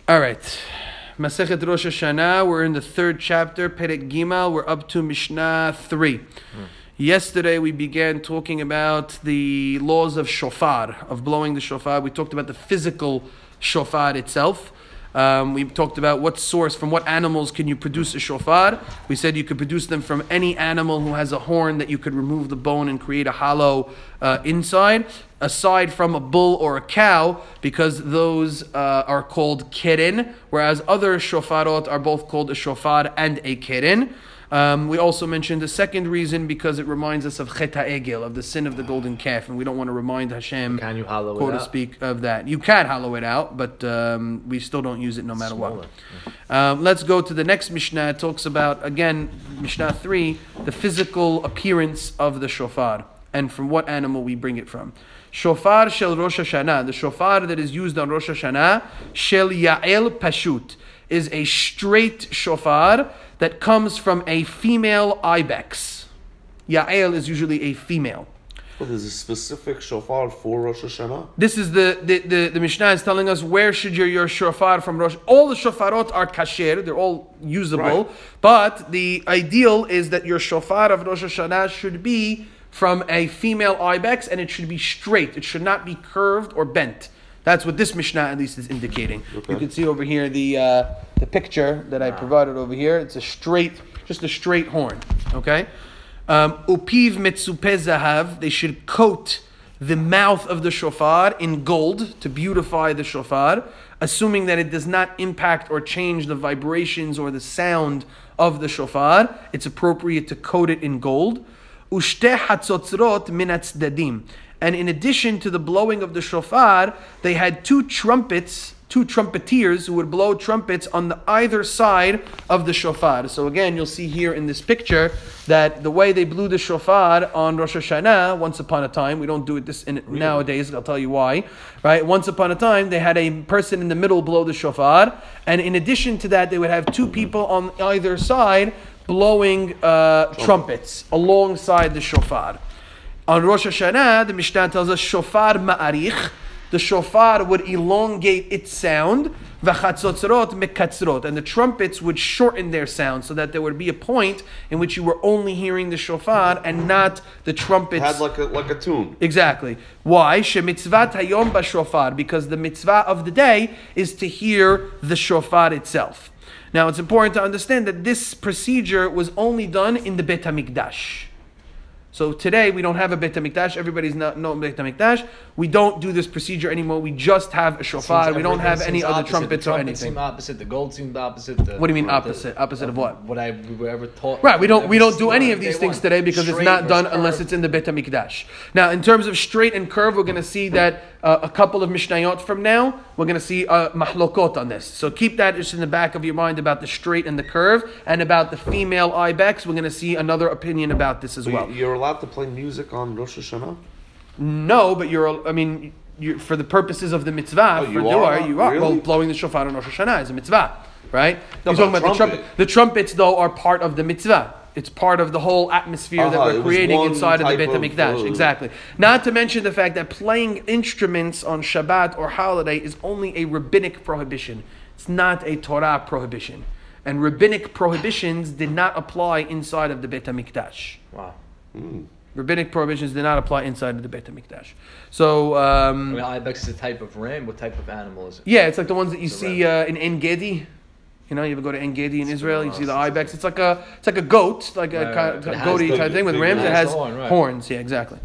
All right. Masechet Rosh Hashanah, we're in the third chapter, Perek Gimal, we're up to Mishnah 3. Yesterday we began talking about the laws of shofar, of blowing the shofar. We talked about the physical shofar itself. We talked about what source, from what animals can you produce a shofar. We said you could produce them from any animal who has a horn that you could remove the bone and create a hollow inside, aside from a bull or a cow, because those are called keren, whereas other shofarot are both called a shofar and a keren. We also mentioned the second reason because it reminds us of Chet HaEgel, of the sin of the golden calf, and we don't want to remind Hashem, Can you hollow quote it to out? speak, of that. You can hollow it out, but we still don't use it no matter Smaller. what. Let's go to the next Mishnah. It talks about, again, Mishnah 3, the physical appearance of the shofar, and from what animal we bring it from. Shofar shel Rosh Hashanah, the shofar that is used on Rosh Hashanah, shel Ya'el Pashut, is a straight shofar that comes from a female ibex. Ya'el is usually a female. Well, there's a specific shofar for Rosh Hashanah. This is the Mishnah is telling us where should your shofar from Rosh. All the shofarot are kasher, they're all usable, Right. but the ideal is that your shofar of Rosh Hashanah should be from a female ibex and it should be straight. It should not be curved or bent. That's what this Mishnah at least is indicating. Okay. You can see over here the picture that I provided over here. It's just a straight horn. Okay? Upiv metzupe zahav. They should coat the mouth of the shofar in gold to beautify the shofar, assuming that it does not impact or change the vibrations or the sound of the shofar. It's appropriate to coat it in gold. Ushte hatzotzrot min hatzdadim. And in addition to the blowing of the shofar, they had two trumpeters who would blow trumpets on the either side of the shofar. So again, you'll see here in this picture that the way they blew the shofar on Rosh Hashanah, once upon a time, we don't do it nowadays, I'll tell you why, right? Once upon a time, they had a person in the middle blow the shofar, and in addition to that, they would have two people on either side blowing trumpets alongside the shofar. On Rosh Hashanah, the Mishnah tells us shofar ma'arich. The shofar would elongate its sound, v'chatzotzrot mekatzrot, and the trumpets would shorten their sound so that there would be a point in which you were only hearing the shofar and not the trumpets. It had like a tune. Exactly. Why? Shemitzvat hayom b'shofar, because the mitzvah of the day is to hear the shofar itself. Now, it's important to understand that this procedure was only done in the Beit HaMikdash. So today we don't have a Beit HaMikdash. Everybody's not known Beit HaMikdash. We don't do this procedure anymore. We just have a shofar. We don't have any other trumpets or anything. Seem opposite. The gold seemed opposite. What do you mean opposite? Opposite of what? What we were ever taught. Right, we don't do any of these things today because it's not done unless it's in the Beit HaMikdash. Now, in terms of straight and curve, we're going to see that a couple of Mishnayot from now, we're going to see mahlokot on this. So keep that just in the back of your mind about the straight and the curve, and about the female ibex. We're going to see another opinion about this as well. You're allowed to play music on Rosh Hashanah? No, but you're for the purposes of the mitzvah, you for are? Dua, you are. Really? Well, blowing the shofar on Rosh Hashanah is a mitzvah, right? No, You're talking but about the trumpet. trumpet. The trumpets, though, are part of the mitzvah. It's part of the whole atmosphere that it we're was creating one inside of the type Beit of, HaMikdash. Exactly. Not to mention the fact that playing instruments on Shabbat or holiday is only a rabbinic prohibition. It's not a Torah prohibition. And rabbinic prohibitions did not apply inside of the Beit HaMikdash. Wow. Rabbinic prohibitions did not apply inside of the Beit HaMikdash. So, Ibex is a type of ram. What type of animal is it? yeah, it's like the ones that you It's a see in En Gedi. You know, you ever go to En Gedi in Israel, you see the ibex. It's like a goat, like a Right. But it has goaty the kind of thing with big- rams. It it has has the horn, right. horns. Yeah, exactly.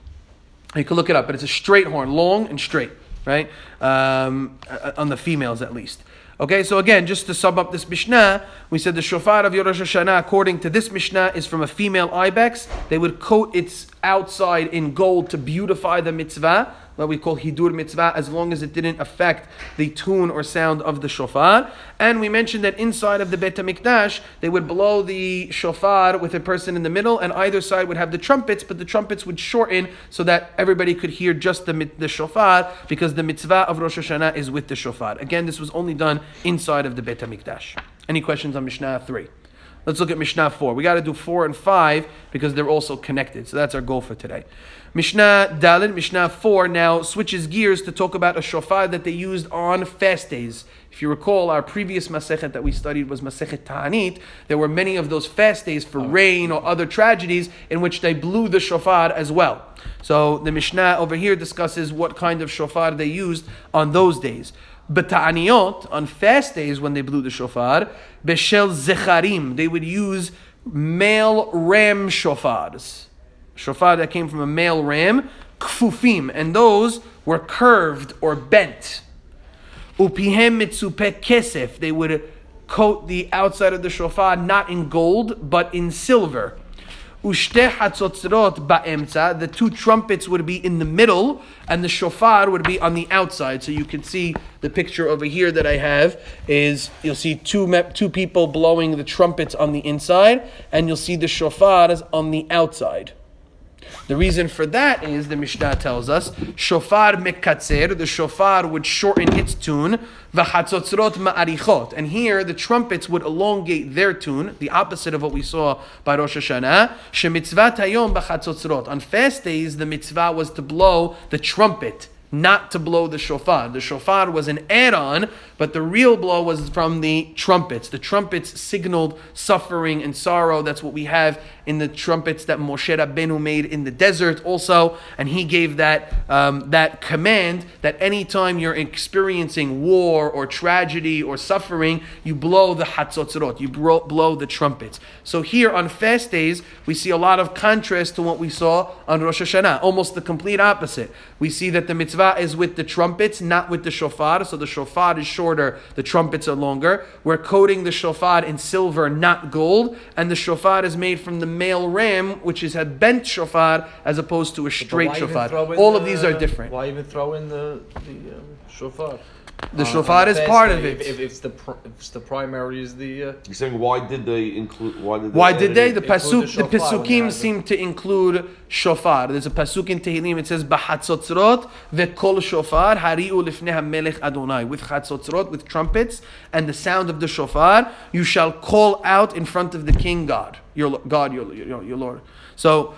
You can look it up, but it's a straight horn, long and straight, right? On the females at least. Okay, so again, just to sum up this Mishnah, we said the shofar of Rosh Hashanah, according to this Mishnah, is from a female ibex. They would coat its outside in gold to beautify the mitzvah, what we call hidur mitzvah, as long as it didn't affect the tune or sound of the shofar. And we mentioned that inside of the Beit HaMikdash, they would blow the shofar with a person in the middle, and either side would have the trumpets, but the trumpets would shorten so that everybody could hear just the shofar, because the mitzvah of Rosh Hashanah is with the shofar. Again, this was only done inside of the Beit HaMikdash. Any questions on Mishnah 3? Let's look at Mishnah 4. We got to do 4 and 5 because they're also connected. So that's our goal for today. Mishnah Daled, Mishnah 4 now switches gears to talk about a shofar that they used on fast days. If you recall, our previous Masechet that we studied was Masechet Ta'anit. There were many of those fast days for rain or other tragedies in which they blew the shofar as well. So the Mishnah over here discusses what kind of shofar they used on those days. B'ta'aniyot, on fast days when they blew the shofar, b'shel zecharim, they would use male ram shofars. Shofar that came from a male ram, kfufim, and those were curved or bent. Upihem mitzupeh kesef, they would coat the outside of the shofar not in gold, but in silver. Ushte hatzotzrot ba'emtza, the two trumpets would be in the middle, and the shofar would be on the outside. So you can see the picture over here that I have is, you'll see two people blowing the trumpets on the inside, and you'll see the shofars on the outside. The reason for that is, the Mishnah tells us, shofar mekatzer, the shofar would shorten its tune, v'chatzotzrot ma'arichot, and here the trumpets would elongate their tune, the opposite of what we saw by Rosh Hashanah. Shemitzvat hayom b'chatzotzrot. On fast days, the mitzvah was to blow the trumpet, not to blow the shofar. The shofar was an add-on, but the real blow was from the trumpets. The trumpets signaled suffering and sorrow. That's what we have in the trumpets that Moshe Rabbeinu made in the desert also, and he gave that that command that anytime you're experiencing war or tragedy or suffering, you blow the hatzotzrot, you blow the trumpets. So here on fast days, we see a lot of contrast to what we saw on Rosh Hashanah, almost the complete opposite. We see that the mitzvah is with the trumpets, not with the shofar, so the shofar is shorter, the trumpets are longer. We're coating the shofar in silver, not gold, and the shofar is made from the male ram, which is a bent shofar as opposed to a straight shofar. All of these are different. Why even throw in the shofar? The shofar is part of it. If it's the primary is the. You're saying why did they include? Why did they? The include the Pesukim shofar seem to include shofar. There's a pasuk in Tehillim. It says b'chatzotzrot ve'kol shofar hari'u lifnei hamelech Adonai. With chatzotzrot, with trumpets, and the sound of the shofar, you shall call out in front of the King God, your Lord. So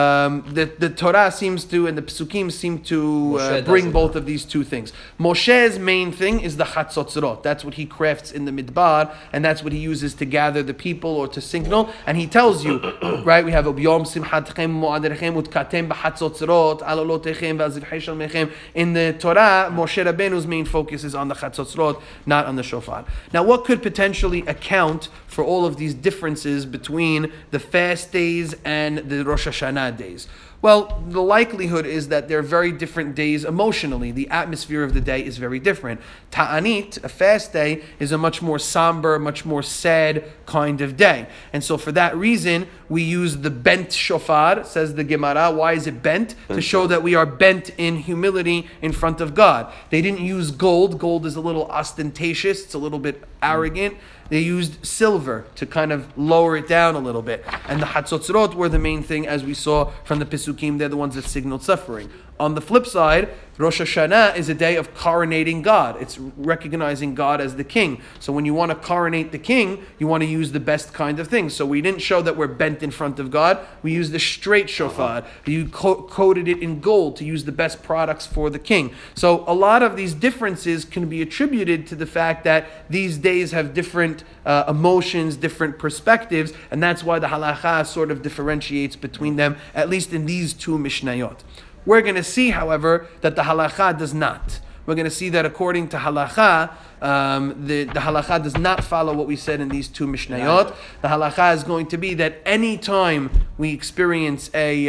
the Torah seems to, and the Pesukim seem to bring both of these two things. Moshe's main thing is the chatzotzrot. That's what he crafts in the midbar, and that's what he uses to gather the people or to signal. And he tells you, right? We have Yom Simchatchem Mo'adrechem Utkatem b'chatzotzrot Alolotechem V'azivchei Shalmechem. In the Torah, Moshe Rabbeinu's main focus is on the chatzotzrot, not on the shofar. Now, what could potentially account for all of these differences between the fast days and the Rosh Hashanah days? Well, the likelihood is that they're very different days emotionally. The atmosphere of the day is very different. Ta'anit, a fast day, is a much more somber, much more sad kind of day. And so for that reason, we use the bent shofar, says the Gemara. Why is it bent? To show that we are bent in humility in front of God. They didn't use gold. Gold is a little ostentatious. It's a little bit arrogant. They used silver to kind of lower it down a little bit. And the hatzotzrot were the main thing, as we saw from the Pesukim. They're the ones that signaled suffering. On the flip side, Rosh Hashanah is a day of coronating God. It's recognizing God as the king. So when you want to coronate the king, you want to use the best kind of things. So we didn't show that we're bent in front of God. We used the straight shofar. You coated it in gold to use the best products for the king. So a lot of these differences can be attributed to the fact that these days have different emotions, different perspectives, and that's why the halakha sort of differentiates between them, at least in these two Mishnayot. We're going to see, however, that the halakha does not. We're going to see that according to halakha, the halakha does not follow what we said in these two Mishnayot. The halakha is going to be that any time we experience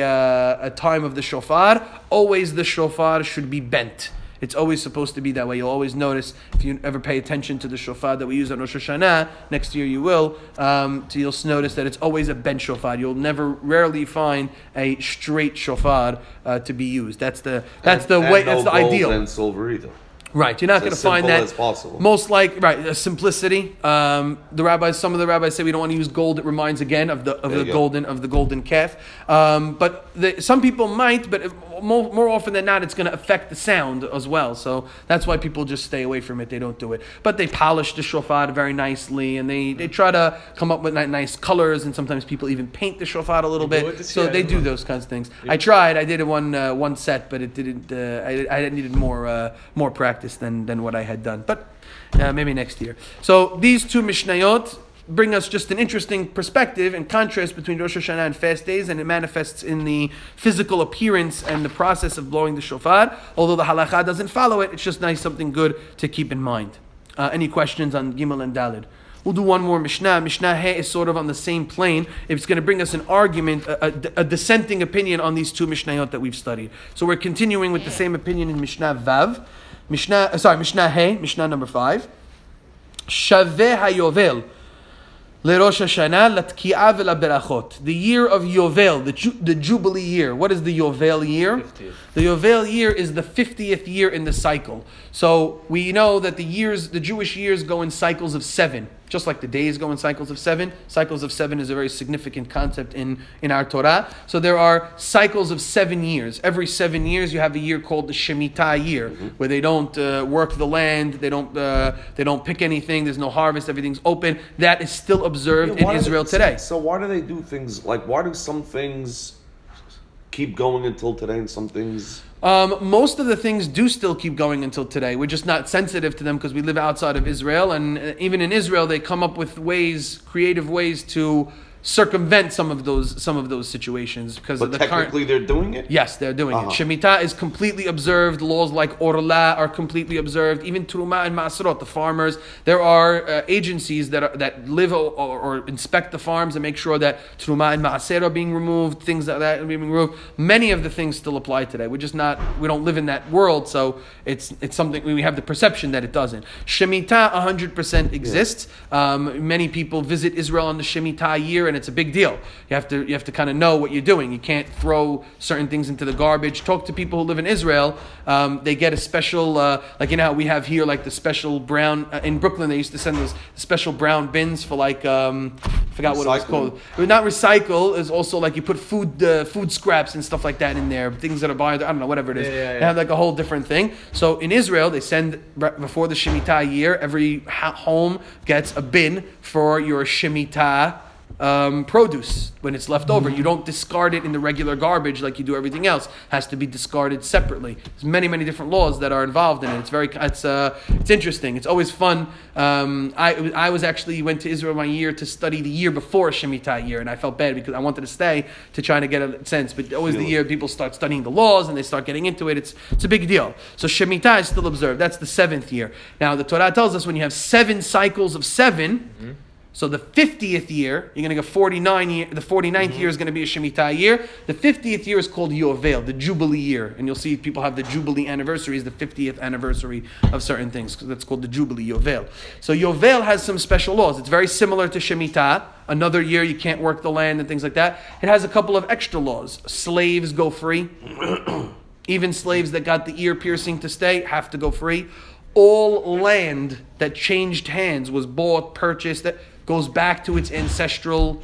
a time of the shofar, always the shofar should be bent. It's always supposed to be that way. You'll always notice, if you ever pay attention to the shofar that we use on Rosh Hashanah, next year you will, you'll notice that it's always a bent shofar. You'll rarely find a straight shofar to be used. That's the way. That's the ideal. And silver either. Right, you're not going to find that. As possible. Most like simplicity. Some of the rabbis say we don't want to use gold. It reminds again of the golden calf. But some people might. But more often than not, it's going to affect the sound as well. So that's why people just stay away from it. They don't do it. But they polish the shofar very nicely, and they try to come up with nice colors, and sometimes people even paint the shofar a little bit. So they do those kinds of things. I tried. I did it one set, but it didn't. I needed more practice than what I had done. But maybe next year. So these two Mishnayot bring us just an interesting perspective and contrast between Rosh Hashanah and fast days, and it manifests in the physical appearance and the process of blowing the shofar. Although the halakha doesn't follow it, it's just nice, something good to keep in mind. Any questions on Gimel and Daled? We'll do one more Mishnah. Mishnah He is sort of on the same plane. It's going to bring us an argument, a dissenting opinion on these two Mishnayot that we've studied. So we're continuing with the same opinion in Mishnah Vav. Mishnah He, Mishnah number 5. Shaveh HaYovel LeRosh Hashanah Latki'a VeLaBerachot. The year of Yovel, the Jubilee year. What is the Yovel year? 50th. The Yovel year is the 50th year in the cycle. So we know that the Jewish years go in cycles of 7. Just like the days go in cycles of 7. Cycles of 7 is a very significant concept in our Torah. So there are cycles of 7 years. Every 7 years you have a year called the Shemitah year, where they don't work the land, they don't pick anything, there's no harvest, everything's open. That is still observed in Israel today. So why do they do things, like why do some things keep going until today and some things... Most of the things do still keep going until today. We're just not sensitive to them because we live outside of Israel, and even in Israel they come up with creative ways to circumvent some of those situations because But of the technically they're doing it? Yes, they're doing it. Shemitah is completely observed. Laws like Orla are completely observed. Even Truma and Ma'asrot, the farmers. There are agencies that live or inspect the farms and make sure that Truma and Ma'aser are being removed, things like that are being removed. Many of the things still apply today. We don't live in that world, so it's something, we have the perception that it doesn't. Shemitah 100% exists. Many people visit Israel on the Shemitah year, and it's a big deal. You have to kind of know what you're doing. You can't throw certain things into the garbage. Talk to people who live in Israel. They get a special, like how we have here, like the special brown, in Brooklyn they used to send those special brown bins for I forgot what it was called. But not recycle, is also like you put food scraps and stuff like that in there, things that are I don't know, whatever it is. They have like a whole different thing. So in Israel, they send, before the Shemitah year, every home gets a bin for your Shemitah produce when it's left over. You don't discard it in the regular garbage like you do everything else. It has to be discarded separately. There's many different laws that are involved in it. It's interesting. It's always fun. I went to Israel my year to study the year before Shemitah year, and I felt bad because I wanted to stay to try to get a sense. But always the year people start studying the laws and they start getting into it. It's a big deal. So Shemitah is still observed. That's the 7th year. Now the Torah tells us when you have 7 cycles of 7. So the 50th year, you're going to get 49 year. The 49th year is going to be a Shemitah year. The 50th year is called Yovel, the Jubilee year. And you'll see people have the Jubilee anniversary is the 50th anniversary of certain things. That's called the Jubilee, Yovel. So Yovel has some special laws. It's very similar to Shemitah. Another year you can't work the land and things like that. It has a couple of extra laws. Slaves go free. Even slaves that got the ear piercing to stay have to go free. All land that changed hands, was bought, purchased, that goes back to its ancestral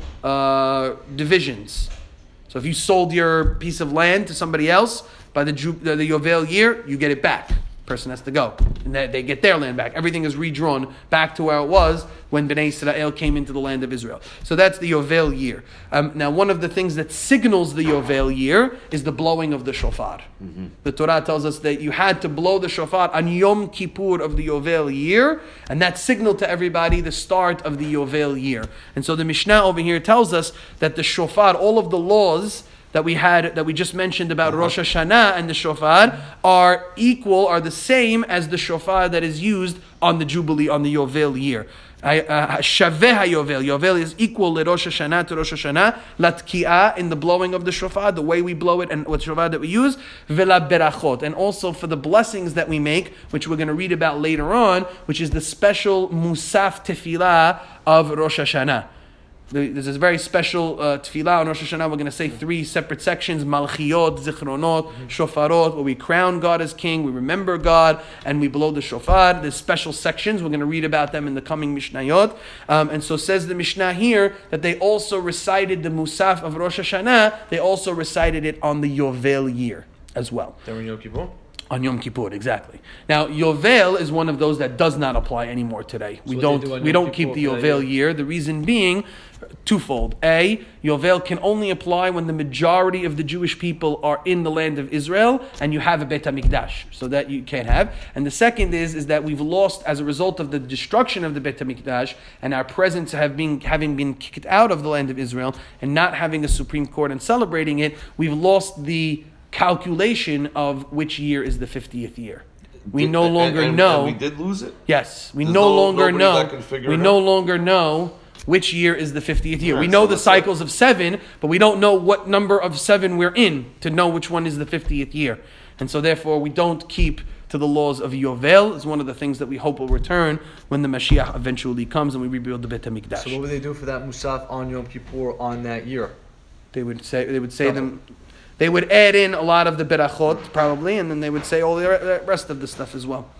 divisions. So if you sold your piece of land to somebody else by the Yovel year, you get it back. Person has to go, and they get their land back. Everything is redrawn back to where it was when Bnei Israel came into the land of Israel. So that's the Yovel year. Now, one of the things that signals the Yovel year is the blowing of the shofar. The Torah tells us that you had to blow the shofar on Yom Kippur of the Yovel year, and that signaled to everybody the start of the Yovel year. And so the Mishnah over here tells us that the shofar, all of the laws that we just mentioned about Rosh Hashanah and the shofar are the same as the shofar that is used on the Jubilee, on the Yovel year. Shaveh HaYovel. Yovel is equal to Rosh Hashanah, Latki'a, in the blowing of the shofar, the way we blow it and what shofar that we use, VeLaBerachot, and also for the blessings that we make, which we're going to read about later on, which is the special Musaf Tefillah of Rosh Hashanah. There's a very special tefillah on Rosh Hashanah. We're going to say 3 separate sections: Malchiyot, Zichronot, Shofarot, where we crown God as King, we remember God, and we blow the shofar. There's special sections. We're going to read about them in the coming Mishnayot. And so says the Mishnah here that they also recited the Musaf of Rosh Hashanah. They also recited it on the Yovel year. as well. During Yom Kippur? On Yom Kippur, exactly. Now, Yovel is one of those that does not apply anymore today. We what they do on don't Yom keep Kippur the for that Yovel year. The reason being twofold. A, Yovel can only apply when the majority of the Jewish people are in the land of Israel and you have a Beit HaMikdash, so that you can't have. And the second is that we've lost, as a result of the destruction of the Beit HaMikdash and our presence having been kicked out of the land of Israel and not having a Supreme Court and celebrating it, we've lost the calculation of which year is the 50th year. We no longer know. And we did lose it? Yes, we There's no longer nobody know. that can figure We it no out? longer know which year is the 50th year. Right, We know so the that's cycles of 7, but we don't know what number of 7 we're in to know which one is the 50th year. And so therefore we don't keep to the laws of Yovel. It's one of the things that we hope will return when the Mashiach eventually comes and we rebuild the Beit HaMikdash. So what would they do for that Musaf on Yom Kippur on that year? They would say them. They would add in a lot of the berachot probably, and then they would say all the rest of the stuff as well.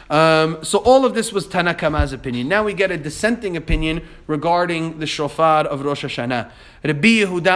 So all of this was Tanakama's opinion. Now we get a dissenting opinion regarding the shofar of Rosh Hashanah. Rabbi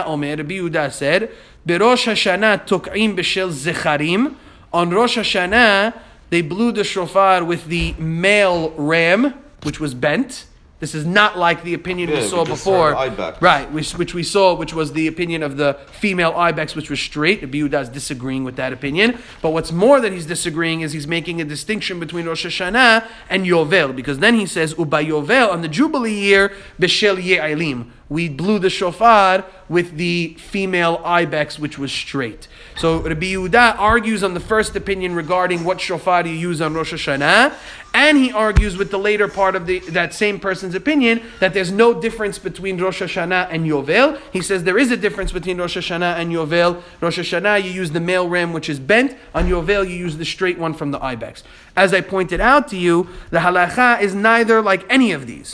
Yehuda said, "Berosh Hashanah tuk'im b'shel zecharim." On Rosh Hashanah, they blew the shofar with the male ram, which was bent. This is not like the opinion we saw just before, heard ibex. right? Which we saw, which was the opinion of the female ibex, which was straight. Rabbi Yehuda is disagreeing with that opinion. But what's more that he's disagreeing is he's making a distinction between Rosh Hashanah and Yovel, because then he says Uba Yovel on the Jubilee year b'shel ye'alim. We blew the shofar with the female ibex, which was straight. So Rabbi Yehuda argues on the first opinion regarding what shofar you use on Rosh Hashanah, and he argues with the later part of that same person's opinion that there's no difference between Rosh Hashanah and Yovel. He says there is a difference between Rosh Hashanah and Yovel. Rosh Hashanah, you use the male ram, which is bent. On Yovel, you use the straight one from the ibex. As I pointed out to you, the halacha is neither like any of these.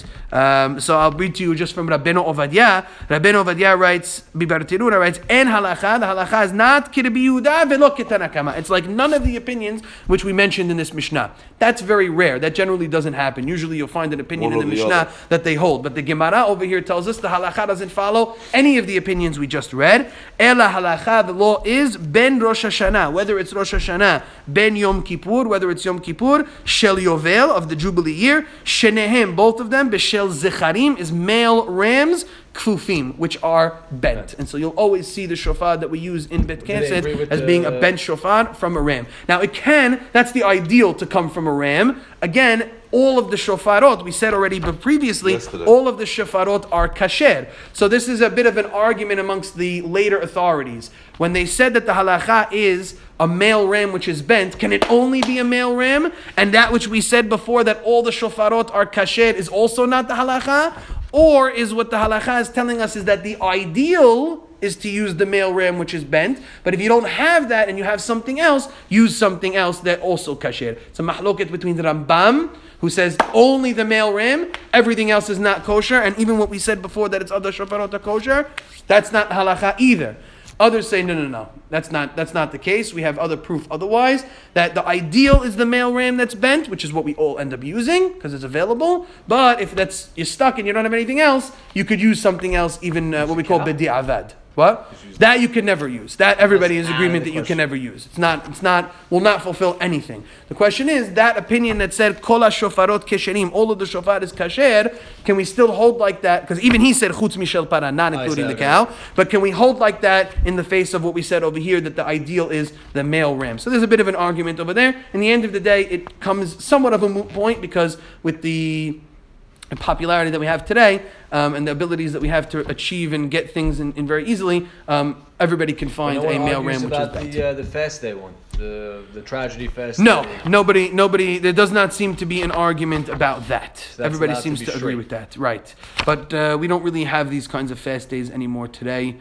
So I'll read to you just from Rabbeinu Ovadia. Rabbeinu Ovadia writes, Bibar Tirura writes, En halacha, the halacha is not ki Rabbi Yehuda velo ki Tanakama. It's like none of the opinions which we mentioned in this Mishnah. That's very rare. That generally doesn't happen. Usually you'll find an opinion in the Mishnah that they hold. But the Gemara over here tells us the halacha doesn't follow any of the opinions we just read. Ela halacha, the law is ben Rosh Hashanah, whether it's Rosh Hashanah, ben Yom Kippur, whether it's Yom Kippur, shel Yovel, of the Jubilee year, shenehem, both of them, b'shel zecharim, is male rams, kfufim, which are bent. And so you'll always see the shofar that we use in Bet Knesset as being a bent shofar from a ram. Now that's the ideal to come from a ram. Again, all of the shofarot, we said already but previously, Yesterday. all of the shofarot are kasher. So this is a bit of an argument amongst the later authorities. When they said that the halacha is a male ram which is bent, can it only be a male ram? And that which we said before, that all the shofarot are kasher, is also not the halacha? Or is what the halacha is telling us is that the ideal is to use the male ram which is bent, but if you don't have that and you have something else, use something else that also kasher. It's a mahloket between the Rambam, who says only the male ram, everything else is not kosher, and even what we said before that it's other shofarot are kosher, that's not halacha either. Others say, no. That's not the case. We have other proof otherwise, that the ideal is the male ram that's bent, which is what we all end up using, because it's available. But if you're stuck and you don't have anything else, you could use something else, even what we call bedi'avad. What? That you can never use. That everybody is in agreement that you can never use. Will not fulfill anything. The question is, that opinion that said, Kol ha-shofarot kesherim, all of the shofar is kasher, can we still hold like that? Because even he said, Chutz mishel para, not including the cow. But can we hold like that in the face of what we said over here, that the ideal is the male ram? So there's a bit of an argument over there. In the end of the day, it comes somewhat of a moot point, because with the popularity that we have today, and the abilities that we have to achieve and get things in very easily, everybody can find a male ram which is bent. The fast day one, the tragedy fast No, day. nobody. There does not seem to be an argument about that. So that's everybody allowed to seems be to agree straight. with that, right? But we don't really have these kinds of fast days anymore today.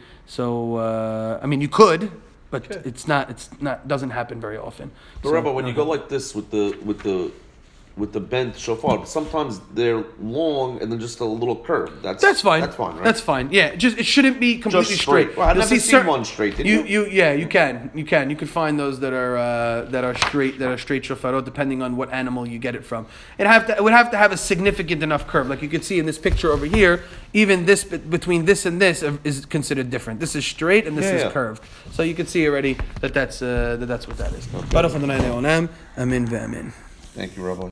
So you could, but it's not doesn't happen very often. But Rabbi, when you go like this with the with the bent shofar. But sometimes they're long and then just a little curve. That's fine. That's fine, right? That's fine. Yeah, it shouldn't be completely Just straight. Well, I've You'll never see seen one straight. Did you? You can. You can find those that are straight shofarot, depending on what animal you get it from. It would have to have a significant enough curve. Like you can see in this picture over here, even this between this and this is considered different. This is straight and this is curved. So you can see already that's what that is. Baruch Adonai Le'olam. Amen ve'amen. Thank you, Rabbi.